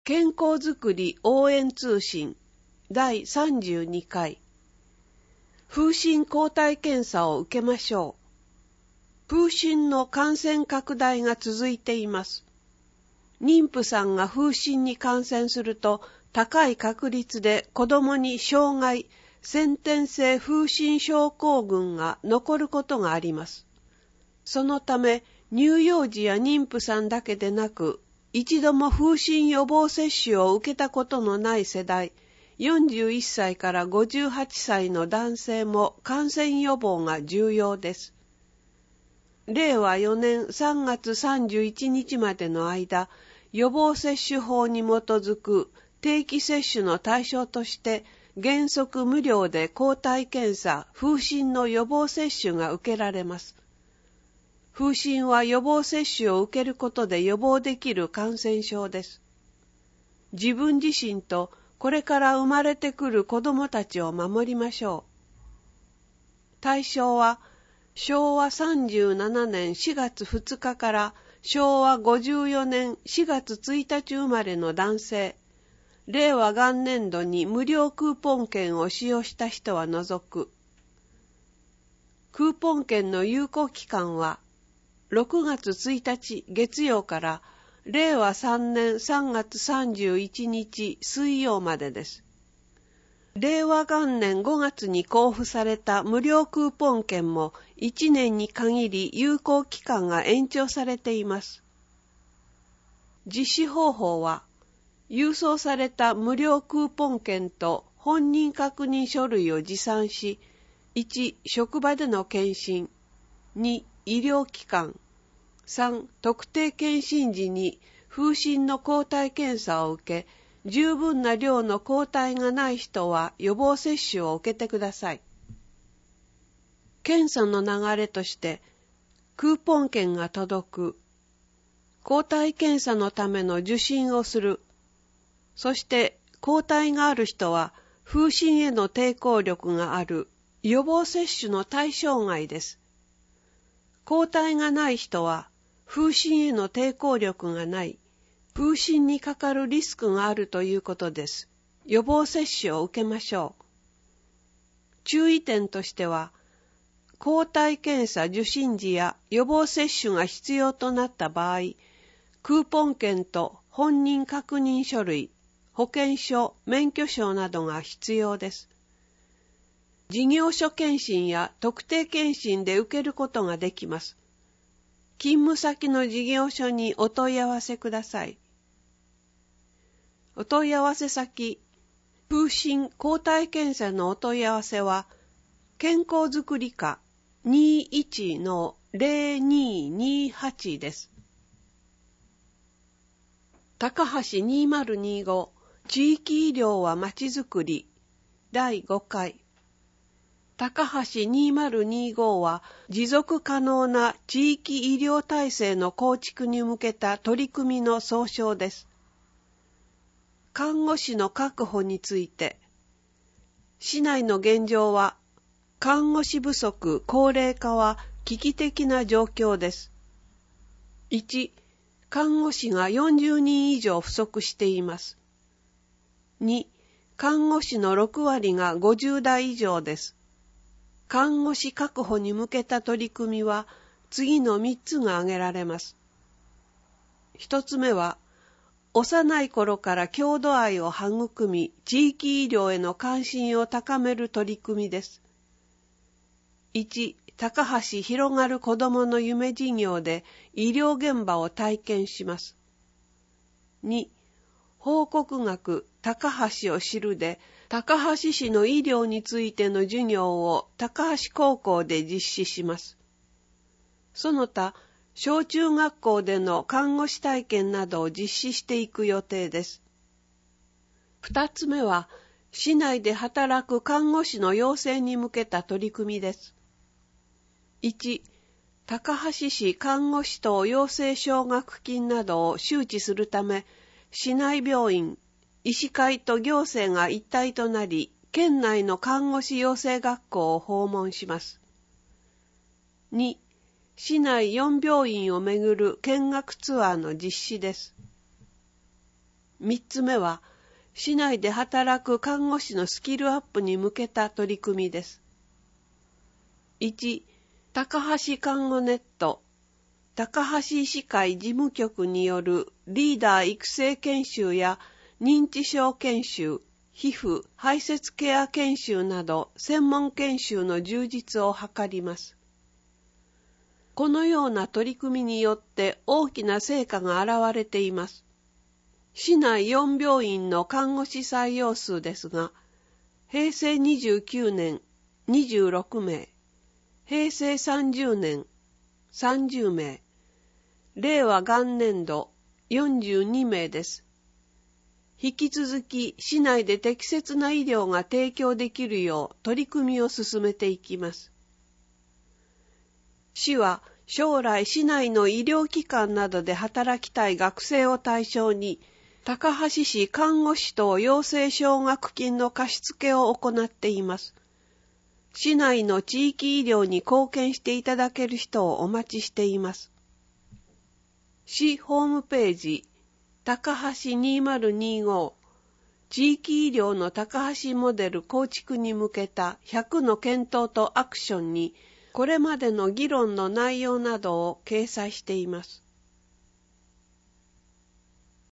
健康づくり応援通信第32回風疹抗体検査を受けましょう。風疹の感染拡大が続いています。妊婦さんが風疹に感染すると高い確率で子供に障害、先天性風疹症候群が残ることがあります。そのため乳幼児や妊婦さんだけでなく、一度も風疹予防接種を受けたことのない世代、41歳から58歳の男性も感染予防が重要です。令和4年3月31日までの間、予防接種法に基づく定期接種の対象として、原則無料で抗体検査、風疹の予防接種が受けられます。風疹は予防接種を受けることで予防できる感染症です。自分自身とこれから生まれてくる子供たちを守りましょう。対象は昭和37年4月2日から昭和54年4月1日生まれの男性、令和元年度に無料クーポン券を使用した人は除く。クーポン券の有効期間は6月1日月曜から令和3年3月31日水曜までです。令和元年5月に交付された無料クーポン券も1年に限り有効期間が延長されています。実施方法は、郵送された無料クーポン券と本人確認書類を持参し、1、職場での検診、2、医療機関、3、特定検診時に風疹の抗体検査を受け、十分な量の抗体がない人は予防接種を受けてください。検査の流れとして、クーポン券が届く、抗体検査のための受診をする、そして抗体がある人は風疹への抵抗力がある予防接種の対象外です。抗体がない人は風疹への抵抗力がない、風疹にかかるリスクがあるということです。予防接種を受けましょう。注意点としては、抗体検査受診時や予防接種が必要となった場合、クーポン券と本人確認書類、保険証、免許証などが必要です。事業所検診や特定検診で受けることができます。勤務先の事業所にお問い合わせください。お問い合わせ先、風疹抗体検査のお問い合わせは、健康づくり課 21-0228 です。高橋2025地域医療はまちづくり第5回高橋2025は持続可能な地域医療体制の構築に向けた取り組みの総称です。看護師の確保について、市内の現状は看護師不足・高齢化は危機的な状況です。1、看護師が40人以上不足しています。2、看護師の6割が50代以上です。看護師確保に向けた取り組みは次の3つが挙げられます。1つ目は、幼い頃から郷土愛を育み、地域医療への関心を高める取り組みです。1、高橋広がる子どもの夢事業で医療現場を体験します。2、報告学高橋を知るで、高橋市の医療についての授業を高橋高校で実施します。その他、小中学校での看護師体験などを実施していく予定です。2つ目は、市内で働く看護師の養成に向けた取り組みです。1、高橋市看護師等養成奨学金などを周知するため、市内病院、医師会と行政が一体となり、県内の看護師養成学校を訪問します。2、市内4病院をめぐる見学ツアーの実施です。 3つ目は、市内で働く看護師のスキルアップに向けた取り組みです。1、高橋看護ネット、高橋医師会事務局によるリーダー育成研修や認知症研修、皮膚・排泄ケア研修など専門研修の充実を図ります。このような取り組みによって大きな成果が現れています。市内4病院の看護師採用数ですが、平成29年26名、平成30年30名、令和元年度42名です。引き続き市内で適切な医療が提供できるよう取り組みを進めていきます。市は将来市内の医療機関などで働きたい学生を対象に、高橋市看護師等養成奨学金の貸付を行っています。市内の地域医療に貢献していただける人をお待ちしています。市ホームページ、高橋2025、地域医療の高橋モデル構築に向けた100の検討とアクションに、これまでの議論の内容などを掲載しています。